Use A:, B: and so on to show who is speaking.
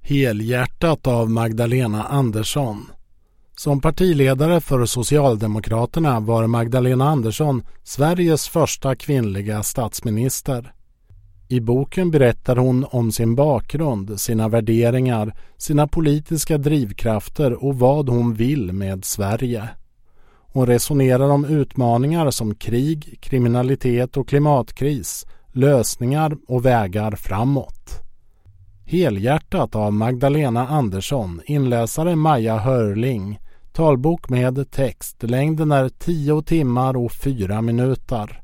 A: Helhjärtat av Magdalena Andersson. Som partiledare för Socialdemokraterna var Magdalena Andersson Sveriges första kvinnliga statsminister. I boken berättar hon om sin bakgrund, sina värderingar, sina politiska drivkrafter och vad hon vill med Sverige. Hon resonerar om utmaningar som krig, kriminalitet och klimatkris, lösningar och vägar framåt. Helhjärtat av Magdalena Andersson, inläsare Maja Hörling, talbok med text, längden är 10 timmar och 4 minuter.